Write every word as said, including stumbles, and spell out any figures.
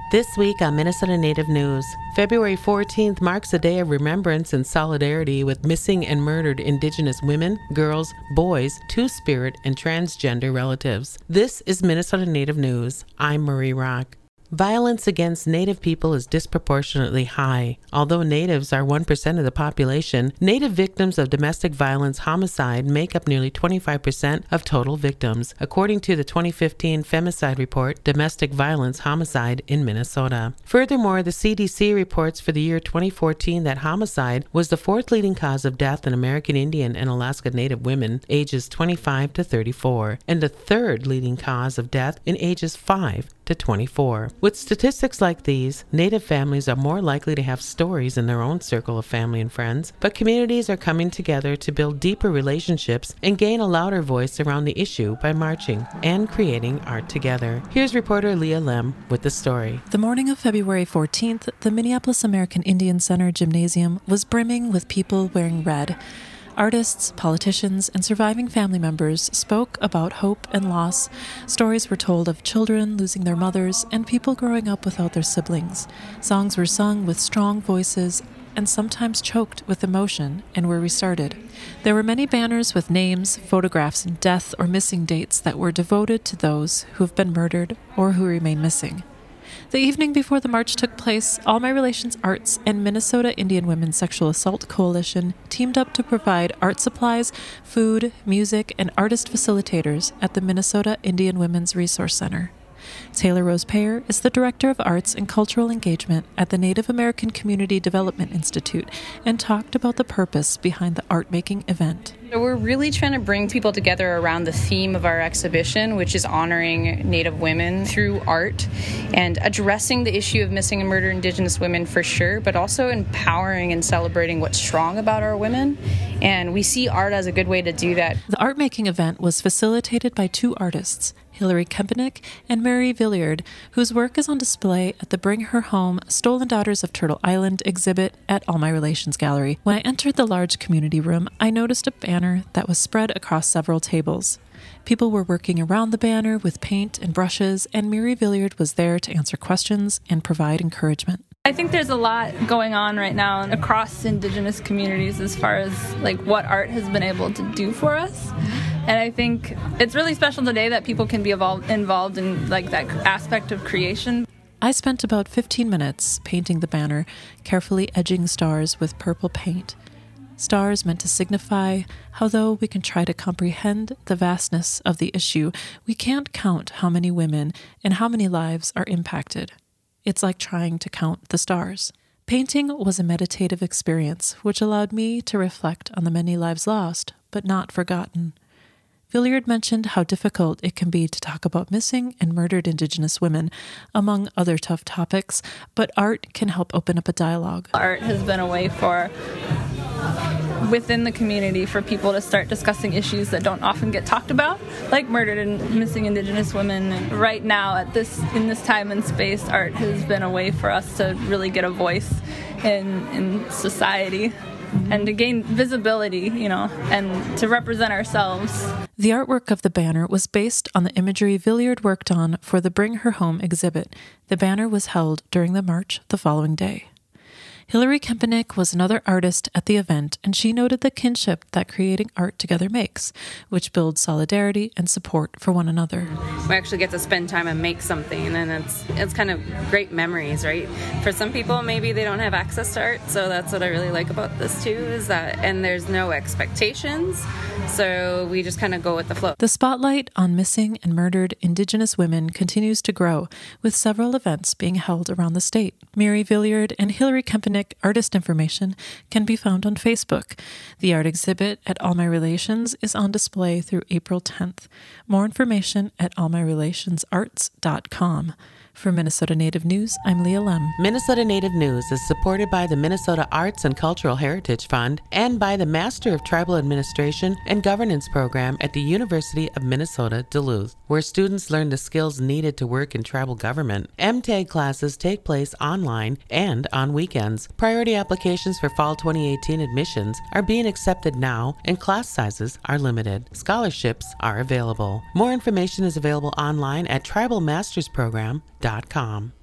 This week on Minnesota Native News, February fourteenth marks a day of remembrance and solidarity with missing and murdered Indigenous women, girls, boys, Two-Spirit, and transgender relatives. This is Minnesota Native News. I'm Marie Rock. Violence against Native people is disproportionately high. Although Natives are one percent of the population, Native victims of domestic violence homicide make up nearly twenty-five percent of total victims, according to the twenty fifteen Femicide Report, Domestic Violence Homicide in Minnesota. Furthermore, the C D C reports for the year twenty fourteen that homicide was the fourth leading cause of death in American Indian and Alaska Native women ages twenty-five to thirty-four, and the third leading cause of death in ages five to twenty-four. With statistics like these, Native families are more likely to have stories in their own circle of family and friends, but communities are coming together to build deeper relationships and gain a louder voice around the issue by marching and creating art together. Here's reporter Leah Lem with the story. The morning of February fourteenth, the Minneapolis American Indian Center Gymnasium was brimming with people wearing red. Artists, politicians, and surviving family members spoke about hope and loss. Stories were told of children losing their mothers and people growing up without their siblings. Songs were sung with strong voices and sometimes choked with emotion and were restarted. There were many banners with names, photographs, and death or missing dates that were devoted to those who have been murdered or who remain missing. The evening before the march took place, All My Relations Arts and Minnesota Indian Women's Sexual Assault Coalition teamed up to provide art supplies, food, music, and artist facilitators at the Minnesota Indian Women's Resource Center. Taylor Rose Payer is the Director of Arts and Cultural Engagement at the Native American Community Development Institute and talked about the purpose behind the art-making event. We're really trying to bring people together around the theme of our exhibition, which is honoring Native women through art and addressing the issue of missing and murdered Indigenous women for sure, but also empowering and celebrating what's strong about our women. And we see art as a good way to do that. The art-making event was facilitated by two artists, Hilary Kempenick and Mary Villiard, whose work is on display at the Bring Her Home Stolen Daughters of Turtle Island exhibit at All My Relations Gallery. When I entered the large community room, I noticed a banner that was spread across several tables. People were working around the banner with paint and brushes, and Mary Villiard was there to answer questions and provide encouragement. I think there's a lot going on right now across Indigenous communities as far as like what art has been able to do for us. And I think it's really special today that people can be involved, involved in like that aspect of creation. I spent about fifteen minutes painting the banner, carefully edging stars with purple paint. Stars meant to signify how though we can try to comprehend the vastness of the issue, we can't count how many women and how many lives are impacted. It's like trying to count the stars. Painting was a meditative experience, which allowed me to reflect on the many lives lost, but not forgotten. Villiard mentioned how difficult it can be to talk about missing and murdered Indigenous women, among other tough topics, but art can help open up a dialogue. Art has been a way for within the community for people to start discussing issues that don't often get talked about, like murdered and missing Indigenous women. And right now, at this in this time and space, art has been a way for us to really get a voice in in society and to gain visibility, you know, and to represent ourselves. The artwork of the banner was based on the imagery Villiard worked on for the Bring Her Home exhibit. The banner was held during the march the following day. Hilary Kempenick was another artist at the event, and she noted the kinship that creating art together makes, which builds solidarity and support for one another. We actually get to spend time and make something, and it's it's kind of great memories, right? For some people, maybe they don't have access to art, so that's what I really like about this too, is that, and there's no expectations, so we just kind of go with the flow. The spotlight on missing and murdered Indigenous women continues to grow, with several events being held around the state. Mary Villiard and Hilary Kempenick artist information can be found on Facebook. The art exhibit at All My Relations is on display through April tenth. More information at all my relations arts dot com. For Minnesota Native News, I'm Leah Lem. Minnesota Native News is supported by the Minnesota Arts and Cultural Heritage Fund and by the Master of Tribal Administration and Governance program at the University of Minnesota, Duluth, where students learn the skills needed to work in tribal government. M T A G classes take place online and on weekends. Priority applications for fall twenty eighteen admissions are being accepted now, and class sizes are limited. Scholarships are available. More information is available online at tribal masters program dot com.